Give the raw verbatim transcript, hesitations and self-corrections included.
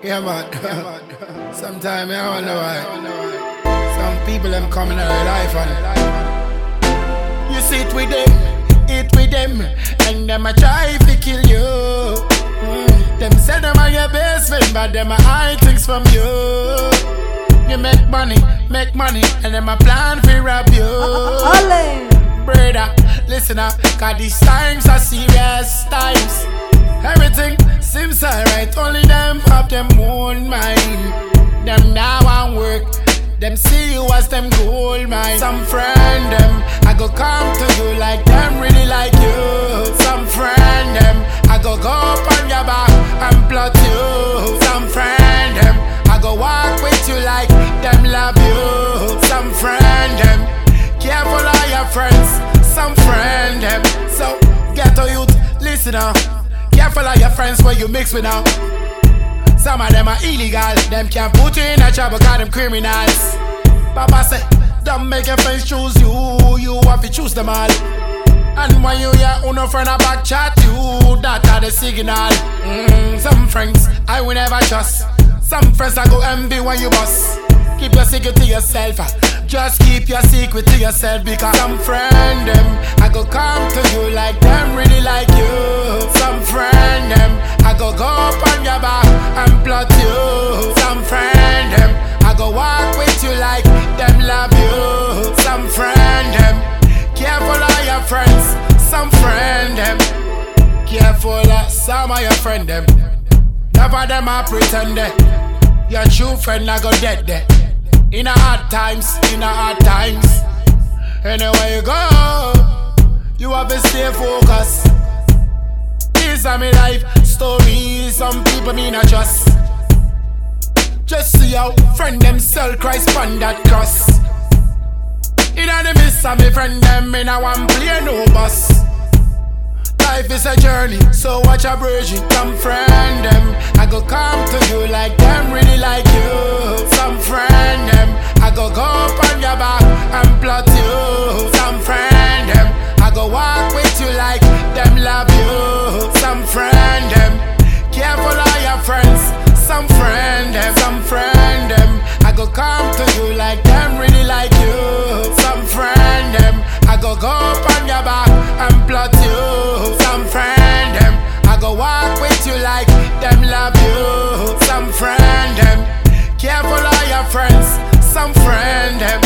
Yeah, man. Sometimes I wonder why. Some people them coming out of life and you sit with them, eat with them, and them a try to kill you. Mm. Them say them are your best friend, but them a hide things from you. You make money, make money, and them a plan to rob you. Brother, listen up, cause these times are serious times. Everything seems alright, only them have them own mind. Them now want work, them see you as them gold mine. Some friend them, I go come to you like them really like you. Some friend them, I go go up on your back and plot you. Some friend them, I go walk with you like them love you. Some friend them, careful of your friends. Some friend them, so get to youth, listen up. Careful of your friends when you mix with now. Some of them are illegal, them can't put you in a trouble cause them criminals. Papa say, don't make your friends choose you, you have to choose them all. And when you hear uno friend a back chat you, that are the signal. mm, Some friends I will never trust. Some friends I go envy when you bust. Keep your secret to yourself, just keep your secret to yourself. Because some friend them, I go come to you like them really like you. Some friend them, I go go up on your back and plot you. Some friend them, I go walk with you like them love you. Some friend them, careful of your friends. Some friend them, careful of some of your friend them. Never them are pretending. Your true friend I go dead there. In a hard times, in a hard times. Anywhere you go, you have to stay focused. These are my life stories, some people me not trust. Just see how friend them sell Christ on that cross. In a the midst of me friend them, in a one play no bus. Life is a journey, so watch a bridge. Some friend them, I go come to you like them really like you. Some friend them, I go go up on your back and plot you. Some friend them, I go walk with you like them love you. Some friend them, careful of your friends. Some friend them, some friend them, I go come to you like them really like you. Some friend them, I go go up on your back and plot you. Some friend them, I go walk with you like them love you. Some friend them, careful of your friends. Some friend them,